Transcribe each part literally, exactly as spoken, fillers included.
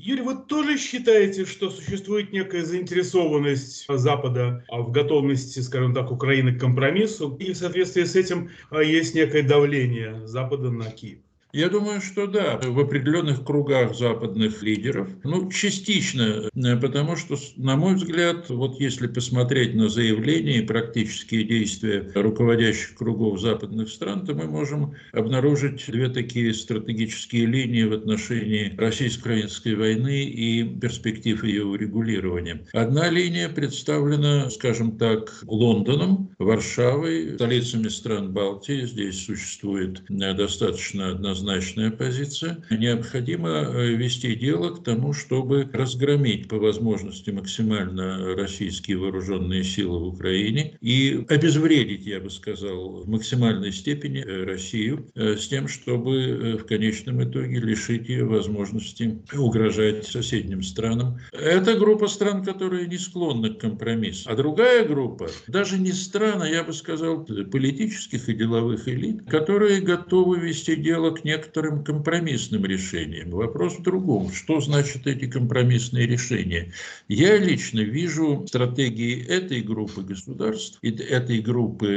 Юрий, вы тоже считаете, что существует некая заинтересованность Запада в готовности, скажем так, Украины к компромиссу, и в соответствии с этим есть некое давление Запада на Киев? Я думаю, что да, в определенных кругах западных лидеров, ну, частично, потому что, на мой взгляд, вот если посмотреть на заявления и практические действия руководящих кругов западных стран, то мы можем обнаружить две такие стратегические линии в отношении российско-украинской войны и перспектив ее урегулирования. Одна линия представлена, скажем так, Лондоном, Варшавой, столицами стран Балтии. Здесь существует достаточно однозначно однозначная позиция. Необходимо вести дело к тому, чтобы разгромить по возможности максимально российские вооруженные силы в Украине и обезвредить, я бы сказал, в максимальной степени Россию с тем, чтобы в конечном итоге лишить ее возможности угрожать соседним странам. Это группа стран, которые не склонны к компромиссу. А другая группа, даже не стран, а я бы сказал, политических и деловых элит, которые готовы вести дело к некоторым компромиссным решениям. Вопрос в другом. Что значит эти компромиссные решения? Я лично вижу стратегии этой группы государств и этой группы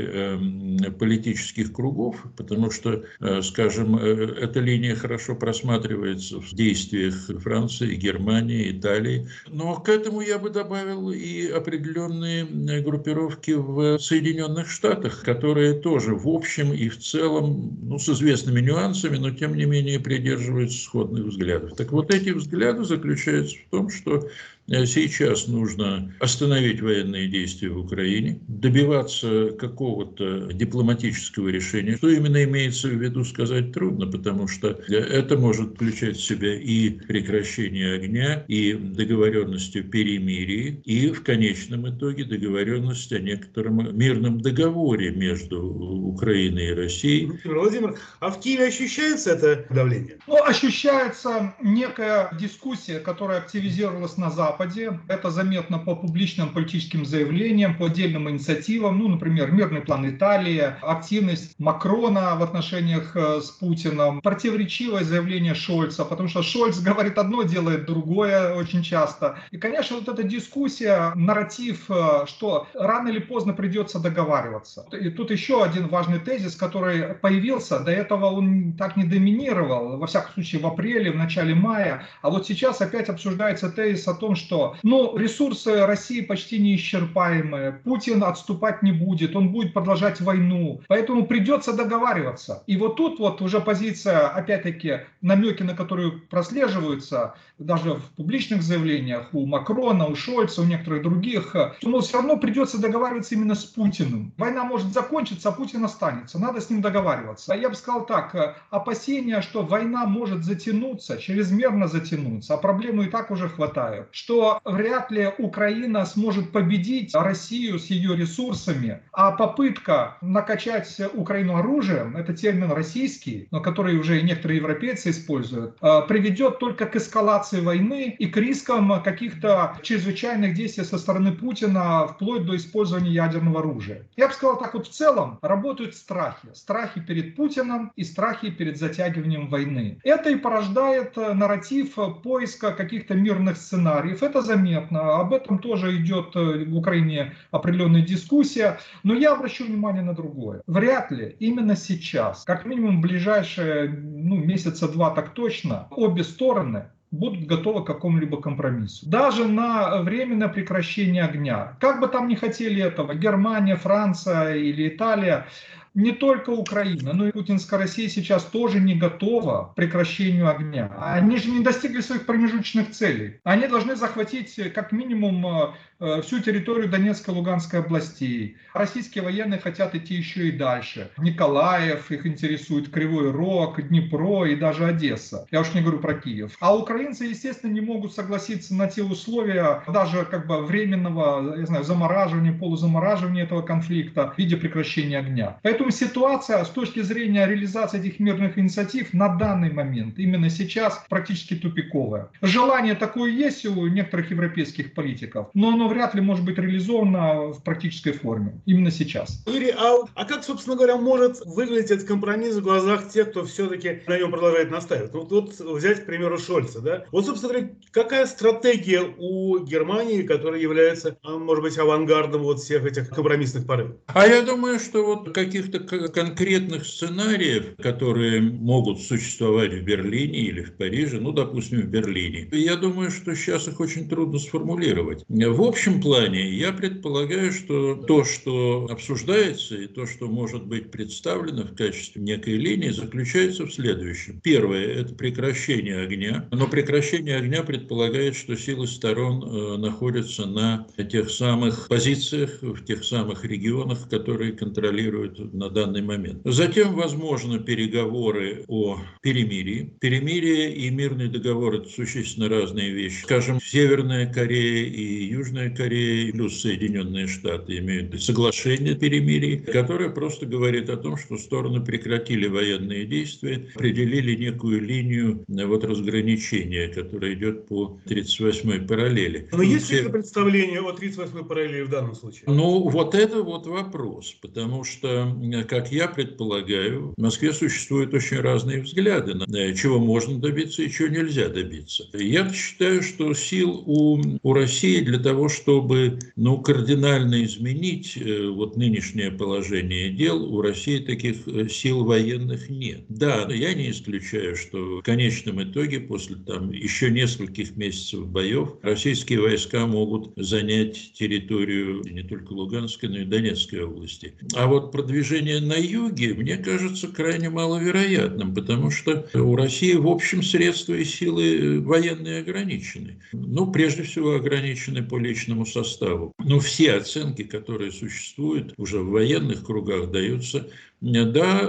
э, политических кругов, потому что, э, скажем, э, эта линия хорошо просматривается в действиях Франции, Германии, Италии. Но к этому я бы добавил и определенные группировки в Соединенных Штатах, которые тоже в общем и в целом, ну, с известными нюансами, но тем не менее придерживаются сходных взглядов. Так вот, эти взгляды заключаются в том, что сейчас нужно остановить военные действия в Украине, добиваться какого-то дипломатического решения. Что именно имеется в виду, сказать трудно, потому что это может включать в себя и прекращение огня, и договоренность о перемирии, и в конечном итоге договоренность о некотором мирном договоре между Украиной и Россией. Владимир, а в Киеве ощущается это давление? Ну, ощущается некая дискуссия, которая активизировалась на Западе. Это заметно по публичным политическим заявлениям, по отдельным инициативам. Ну, например, мирный план Италии, активность Макрона в отношениях с Путиным, противоречивое заявление Шольца, потому что Шольц говорит одно, делает другое очень часто. И, конечно, вот эта дискуссия, нарратив, что рано или поздно придется договариваться. И тут еще один важный тезис, который появился. До этого он так не доминировал, во всяком случае в апреле, в начале мая. А вот сейчас опять обсуждается тезис о том, что ну, ресурсы России почти неисчерпаемые, Путин отступать не будет, он будет продолжать войну, поэтому придется договариваться. И вот тут вот уже позиция, опять-таки, намеки на которые прослеживаются, даже в публичных заявлениях у Макрона, у Шольца, у некоторых других, что, мол, все равно придется договариваться именно с Путиным. Война может закончиться, а Путин останется, надо с ним договариваться. Я бы сказал так, опасения, что война может затянуться, чрезмерно затянуться, а проблемы и так уже хватает, что вряд ли Украина сможет победить Россию с ее ресурсами, а попытка накачать Украину оружием, это термин российский, но который уже и некоторые европейцы используют, приведет только к эскалации войны и к рискам каких-то чрезвычайных действий со стороны Путина, вплоть до использования ядерного оружия. Я бы сказал так, вот в целом работают страхи. Страхи перед Путиным и страхи перед затягиванием войны. Это и порождает нарратив поиска каких-то мирных сценариев. Это заметно. Об этом тоже идет в Украине определенная дискуссия. Но я обращу внимание на другое. Вряд ли именно сейчас, как минимум в ближайшие ну, месяца два так точно, обе стороны будут готовы к какому-либо компромиссу. Даже на временное прекращение огня. Как бы там ни хотели этого, Германия, Франция или Италия, не только Украина, но и путинская Россия сейчас тоже не готова к прекращению огня. Они же не достигли своих промежуточных целей. Они должны захватить как минимум всю территорию Донецкой и Луганской областей. Российские военные хотят идти еще и дальше. Николаев их интересует, Кривой Рог, Днепро и даже Одесса. Я уж не говорю про Киев. А украинцы, естественно, не могут согласиться на те условия даже как бы временного, я знаю, замораживания, полузамораживания этого конфликта в виде прекращения огня. Поэтому ситуация с точки зрения реализации этих мирных инициатив на данный момент, именно сейчас, практически тупиковая. Желание такое есть у некоторых европейских политиков, но оно оно вряд ли может быть реализовано в практической форме именно сейчас. Юрий, а, а как, собственно говоря, может выглядеть этот компромисс в глазах тех, кто все-таки на нем продолжает настаивать? Ну, вот взять, к примеру, Шольца, да? Вот, собственно говоря, какая стратегия у Германии, которая является, может быть, авангардом вот всех этих компромиссных порывов? А я думаю, что вот каких-то конкретных сценариев, которые могут существовать в Берлине или в Париже, ну, допустим, в Берлине, я думаю, что сейчас их очень трудно сформулировать. В общем плане я предполагаю, что то, что обсуждается и то, что может быть представлено в качестве некой линии, заключается в следующем. Первое – это прекращение огня, но прекращение огня предполагает, что силы сторон э, находятся на тех самых позициях, в тех самых регионах, которые контролируют на данный момент. Затем, возможно, переговоры о перемирии. Перемирие и мирный договор – это существенно разные вещи. Скажем, Северная Корея и Южная Корея, плюс Соединенные Штаты имеют соглашение о перемирии, которое просто говорит о том, что стороны прекратили военные действия, определили некую линию вот разграничения, которая идет по тридцать восьмой параллели. Но есть ли представление о тридцать восьмой параллели в данном случае? Ну, вот это вот вопрос, потому что, как я предполагаю, в Москве существуют очень разные взгляды на чего можно добиться и чего нельзя добиться. Я считаю, что сил у, у России для того, чтобы ну, кардинально изменить э, вот нынешнее положение дел, у России таких сил военных нет. Да, я не исключаю, что в конечном итоге, после там, еще нескольких месяцев боев, российские войска могут занять территорию не только Луганской, но и Донецкой области. А вот продвижение на юге, мне кажется, крайне маловероятным, потому что у России, в общем, средства и силы военные ограничены. Ну, прежде всего, ограничены по личному составу. Но все оценки, которые существуют уже в военных кругах, даются. Да,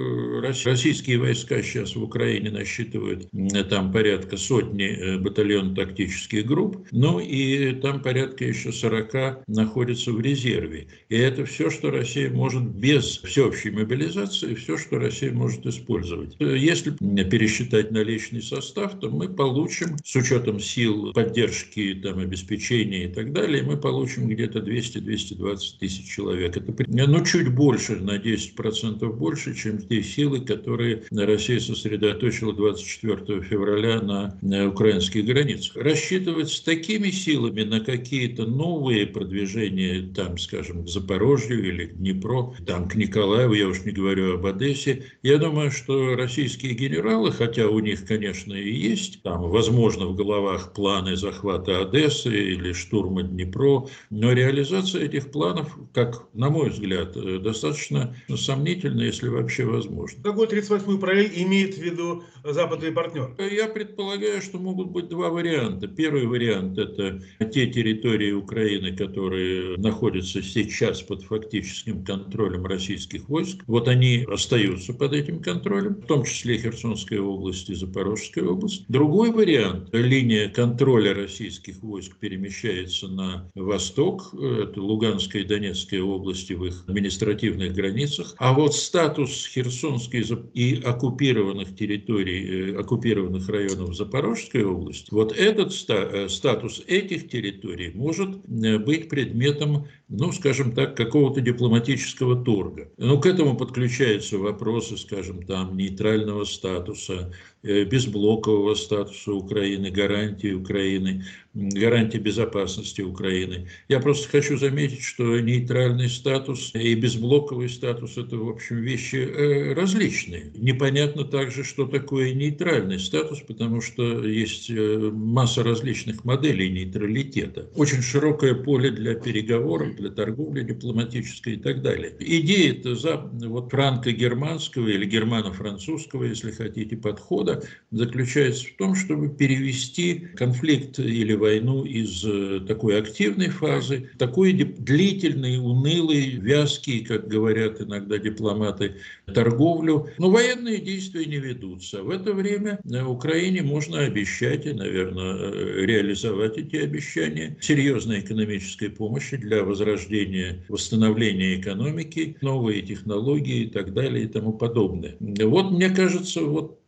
российские войска сейчас в Украине насчитывают там порядка сотни батальонно-тактических групп, ну и там порядка еще сорока находятся в резерве. И это все, что Россия может без всеобщей мобилизации, все, что Россия может использовать. Если пересчитать наличный состав, то мы получим, с учетом сил поддержки, там, обеспечения и так далее, мы получим где-то двести - двести двадцать тысяч человек. Это ну, чуть больше, на десять процентов больше, чем те силы, которые Россия сосредоточила двадцать четвёртого февраля на, на украинских границах. Рассчитывать с такими силами на какие-то новые продвижения, там, скажем, к Запорожью или к Днепру, там, к Николаеву, я уж не говорю об Одессе, я думаю, что российские генералы, хотя у них, конечно, и есть, там, возможно, в головах планы захвата Одессы или штурма Днепра, но реализация этих планов, как, на мой взгляд, достаточно сомнительна, если вообще возможно. Какой тридцать восьмую параллель имеет в виду западный партнер? Я предполагаю, что могут быть два варианта. Первый вариант – это те территории Украины, которые находятся сейчас под фактическим контролем российских войск. Вот они остаются под этим контролем, в том числе Херсонская область и Запорожская область. Другой вариант – линия контроля российских войск перемещается на восток, это Луганская и Донецкая области в их административных границах. А вот статус Херсонской и оккупированных территорий, оккупированных районов Запорожской области, вот этот статус этих территорий может быть предметом, ну, скажем так, какого-то дипломатического торга. Но к этому подключаются вопросы, скажем, там, нейтрального статуса, безблокового статуса Украины, гарантии Украины, гарантии безопасности Украины. Я просто хочу заметить, что нейтральный статус и безблоковый статус – это, в общем, вещи э, различные. Непонятно также, что такое нейтральный статус, потому что есть э, масса различных моделей нейтралитета. Очень широкое поле для переговоров, для торговли дипломатической и так далее. Идея-то за, вот, франко-германского или германо-французского, если хотите, подхода заключается в том, чтобы перевести конфликт или войну из такой активной фазы в такой длительный, унылый, вязкий, как говорят иногда дипломаты, торговлю. Но военные действия не ведутся. В это время Украине можно обещать и, наверное, реализовать эти обещания серьезной экономической помощи для возрождения, восстановления экономики, новые технологии и так далее и тому подобное. Вот, мне кажется, вот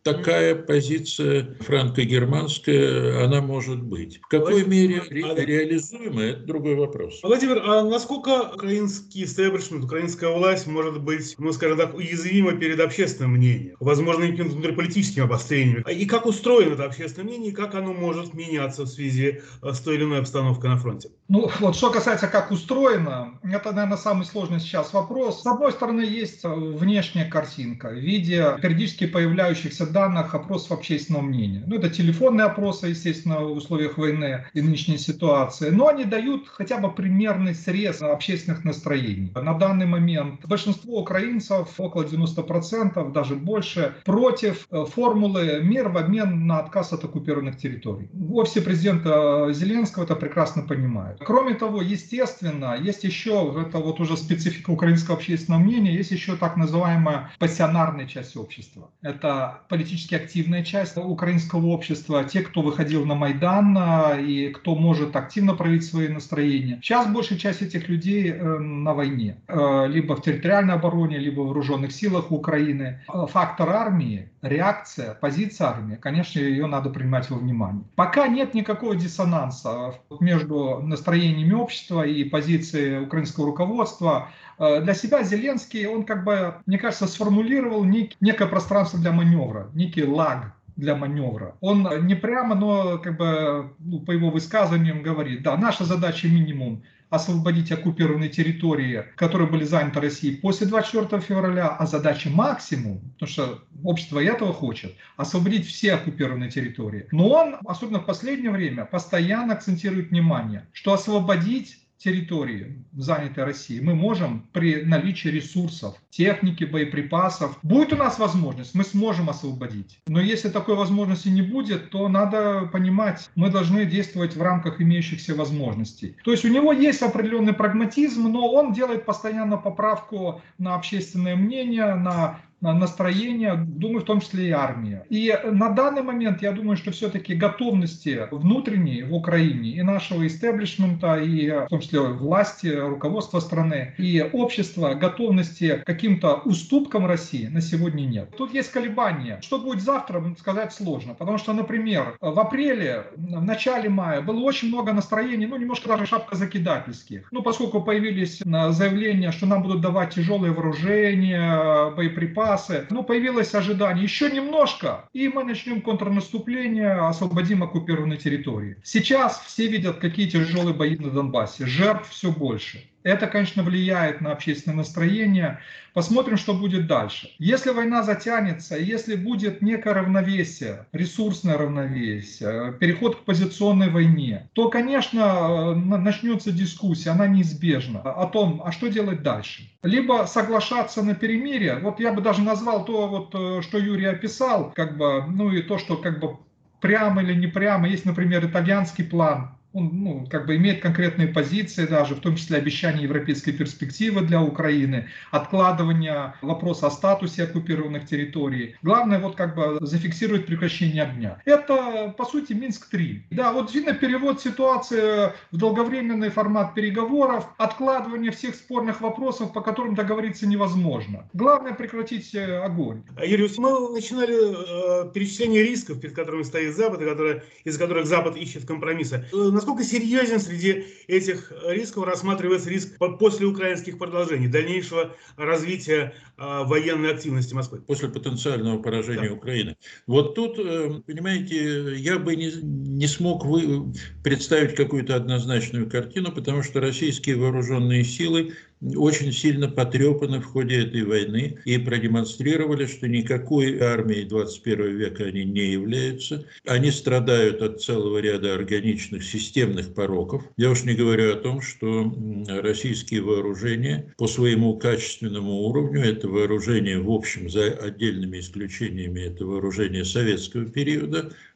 такая позиция франко-германская, она может быть. В какой мере ре- реализуема, это другой вопрос. Владимир, а насколько украинский истеблишмент, украинская власть может быть, ну, скажем так, уязвима перед общественным мнением, возможно, какими-то внутриполитическими обострениями? И как устроено это общественное мнение, и как оно может меняться в связи с той или иной обстановкой на фронте? Ну, вот что касается, как устроено, это, наверное, самый сложный сейчас вопрос. С одной стороны, есть внешняя картинка в виде периодически появляющихся данных опросов общественного мнения. Ну, это телефонные опросы, естественно, в условиях войны и нынешней ситуации, но они дают хотя бы примерный срез общественных настроений. На данный момент большинство украинцев, около девяноста процентов, даже больше, против формулы «мир в обмен на отказ от оккупированных территорий». В офисе президента Зеленского это прекрасно понимают. Кроме того, естественно, есть еще, это вот уже специфика украинского общественного мнения, есть еще так называемая пассионарная часть общества. Это политически активная часть украинского общества, те, кто выходил на Майдан и кто может активно проявить свои настроения. Сейчас большая часть этих людей на войне, либо в территориальной обороне, либо в вооруженных силах Украины. Фактор армии, реакция, позиция армии, конечно, ее надо принимать во внимание. Пока нет никакого диссонанса между настроениями общества и позиции украинского руководства. Для себя Зеленский, он как бы, мне кажется, сформулировал нек- некое пространство для маневра, некий лаг для маневра. Он не прямо, но как бы, ну, по его высказываниям говорит, да, наша задача минимум освободить оккупированные территории, которые были заняты Россией после двадцать четвёртого февраля, а задача максимум, потому что общество этого хочет, освободить все оккупированные территории. Но он, особенно в последнее время, постоянно акцентирует внимание, что освободить территории, занятой Россией, мы можем при наличии ресурсов, техники, боеприпасов. Будет у нас возможность, мы сможем освободить. Но если такой возможности не будет, то надо понимать, мы должны действовать в рамках имеющихся возможностей. То есть у него есть определенный прагматизм, но он делает постоянно поправку на общественное мнение, на настроение, думаю, в том числе и армия. И на данный момент, я думаю, что все-таки готовности внутренней в Украине и нашего истеблишмента, и в том числе власти, руководства страны, и общества, готовности к каким-то уступкам России на сегодня нет. Тут есть колебания. Что будет завтра, сказать сложно. Потому что, например, в апреле, в начале мая было очень много настроений, ну, немножко даже шапкозакидательских. Ну, поскольку появились заявления, что нам будут давать тяжелые вооружения, боеприпасы, ну, появилось ожидание еще немножко, и мы начнем контрнаступление, освободим оккупированные территории. Сейчас все видят, какие тяжелые бои на Донбассе, жертв все больше. Это, конечно, влияет на общественное настроение. Посмотрим, что будет дальше. Если война затянется, если будет некое равновесие, ресурсное равновесие, переход к позиционной войне, то, конечно, начнется дискуссия, она неизбежна, о том, а что делать дальше. Либо соглашаться на перемирие, вот я бы даже назвал то, вот, что Юрий описал, как бы, ну и то, что как бы прямо или не прямо, есть, например, итальянский план. Он, ну, как бы имеет конкретные позиции даже, в том числе обещание европейской перспективы для Украины, откладывание вопроса о статусе оккупированных территорий. Главное вот как бы зафиксировать прекращение огня. Это, по сути, Минск-три. Да, вот видно перевод ситуации в долговременный формат переговоров, откладывание всех спорных вопросов, по которым договориться невозможно. Главное прекратить огонь. Юрий, мы начинали э, перечисление рисков, перед которыми стоит Запад, и которые, из которых Запад ищет компромисса. Насколько серьезен среди этих рисков рассматривается риск после украинских продолжений, дальнейшего развития э, военной активности Москвы? После потенциального поражения да. Украины. Вот тут, понимаете, я бы не, не смог вы, представить какую-то однозначную картину, потому что российские вооруженные силы очень сильно потрепаны в ходе этой войны и продемонстрировали, что никакой армией двадцать первого века они не являются. Они страдают от целого ряда органичных системных пороков. Я уж не говорю о том, что российские вооружения по своему качественному уровню, это вооружение, в общем, за отдельными исключениями, это вооружение советского периода,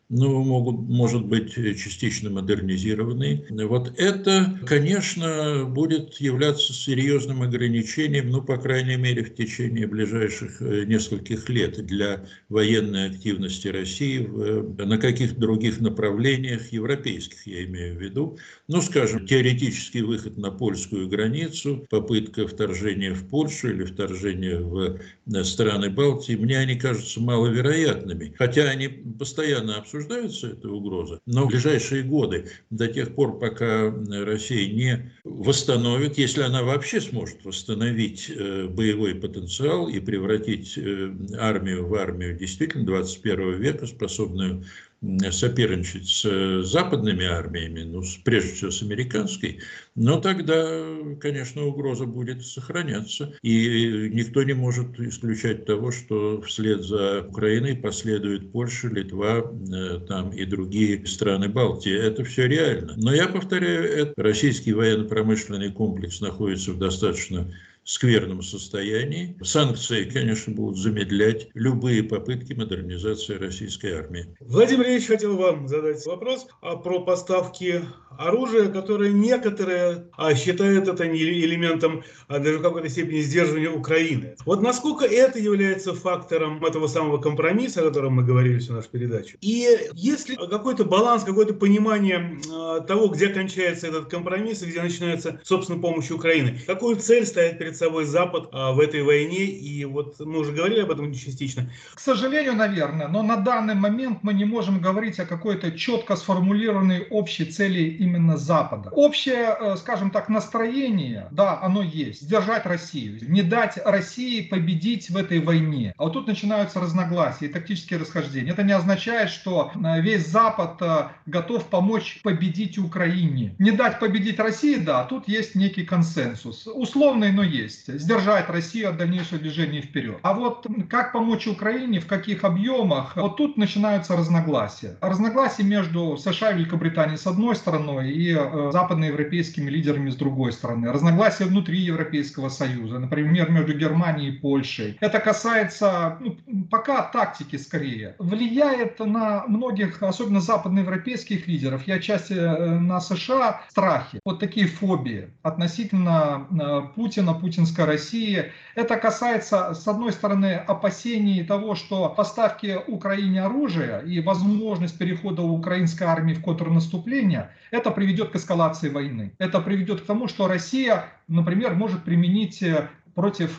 но могут, может быть частично модернизированные. Вот это, конечно, будет являться серьезным ограничением, ну, по крайней мере, в течение ближайших нескольких лет для военной активности России в, на каких-то других направлениях, европейских, я имею в виду. Ну, скажем, теоретический выход на польскую границу, попытка вторжения в Польшу или вторжения в страны Балтии, мне они кажутся маловероятными. Хотя они постоянно обсуждаются, эта угроза, но в ближайшие годы, до тех пор, пока Россия не восстановит, если она вообще сможет восстановить боевой потенциал и превратить армию в армию действительно двадцать первого века, способную соперничать с западными армиями, ну, прежде всего с американской, но тогда, конечно, угроза будет сохраняться. И никто не может исключать того, что вслед за Украиной последует Польша, Литва, там и другие страны Балтии. Это все реально. Но я повторяю, это российский военно-промышленный комплекс находится в достаточно скверном состоянии. Санкции, конечно, будут замедлять любые попытки модернизации российской армии. Владимир Ильич, хотел вам задать вопрос про поставки оружия, которое некоторые считают это элементом даже в какой-то степени сдерживания Украины. Вот насколько это является фактором этого самого компромисса, о котором мы говорили всю нашу передачу? И есть ли какой-то баланс, какое-то понимание того, где кончается этот компромисс и где начинается, собственно, помощь Украины? Какую цель ставит перед собой Запад а, в этой войне, и вот мы уже говорили об этом частично. К сожалению, наверное, но на данный момент мы не можем говорить о какой-то четко сформулированной общей цели именно Запада. Общее, скажем так, настроение, да, оно есть. Сдержать Россию, не дать России победить в этой войне. А вот тут начинаются разногласия и тактические расхождения. Это не означает, что весь Запад готов помочь победить Украине. Не дать победить России, да, тут есть некий консенсус. Условный, но есть. Сдержать Россию от дальнейшего движения вперед. А вот как помочь Украине, в каких объемах, вот тут начинаются разногласия. Разногласия между США и Великобританией с одной стороны и э, западноевропейскими лидерами с другой стороны. Разногласия внутри Европейского Союза, например, между Германией и Польшей. Это касается, ну, пока тактики скорее. Влияет на многих, особенно западноевропейских лидеров, и отчасти на США, страхи. Вот такие фобии относительно э, Путина, Путинской России. Это касается, с одной стороны, опасений того, что поставки Украине оружия и возможность перехода украинской армии в контрнаступление, это приведет к эскалации войны. Это приведет к тому, что Россия, например, может применить против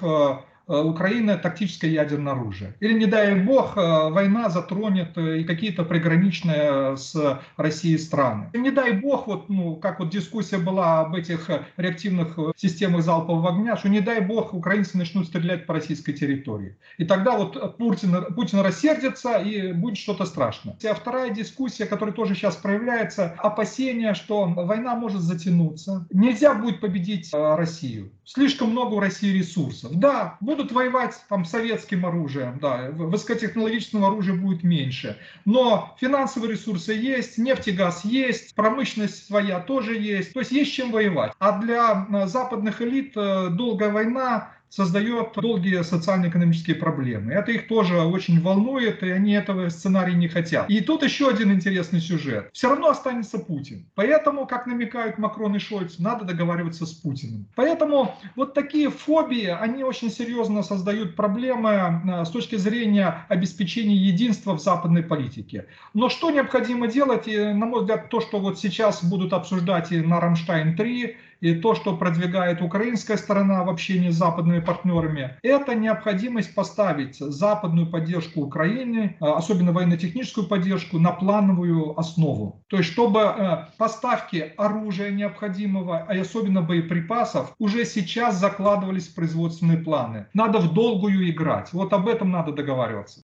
Украины тактическое ядерное оружие. Или, не дай бог, война затронет и какие-то приграничные с Россией страны. И не дай бог, вот, ну, как вот дискуссия была об этих реактивных системах залпового огня, что не дай бог украинцы начнут стрелять по российской территории. И тогда вот Путин, Путин рассердится и будет что-то страшное. А вторая дискуссия, которая тоже сейчас проявляется, опасение, что война может затянуться. Нельзя будет победить Россию. Слишком много у России ресурсов. Да, будут воевать там советским оружием, да, высокотехнологичного оружия будет меньше. Но финансовые ресурсы есть, нефть и газ есть, промышленность своя тоже есть. То есть есть чем воевать. А для западных элит долгая война создает долгие социально-экономические проблемы. Это их тоже очень волнует, и они этого сценария не хотят. И тут еще один интересный сюжет. Все равно останется Путин. Поэтому, как намекают Макрон и Шольц, надо договариваться с Путиным. Поэтому вот такие фобии, они очень серьезно создают проблемы с точки зрения обеспечения единства в западной политике. Но что необходимо делать, и, на мой взгляд, то, что вот сейчас будут обсуждать и на Рамштайн три, и то, что продвигает украинская сторона в общении с западными партнерами, это необходимость поставить западную поддержку Украины, особенно военно-техническую поддержку, на плановую основу. То есть, чтобы поставки оружия необходимого, и особенно боеприпасов, уже сейчас закладывались в производственные планы. Надо в долгую играть. Вот об этом надо договариваться.